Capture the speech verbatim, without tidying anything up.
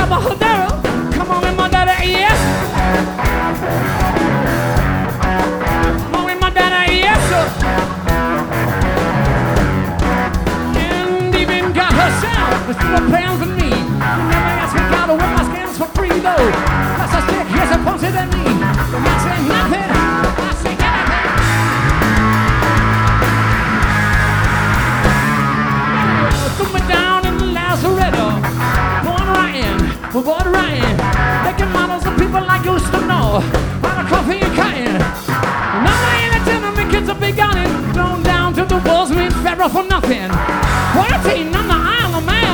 Bajadero. Come on in, my daddy, yes. Come on in, my daddy, yes, sir. And even got herself, but still plans with me. Never asked me how to work my scams for free, though. Plus I stick, yes, I posted at me. I say nothing, I say anything. Threw me down in the lazaretto. Born Ryan, born Ryan. Making models of people I used to know. Out of coffee and cotton. Now I ain't a gentleman, kids are big on it. Thrown down to the walls, made pharaoh for nothing.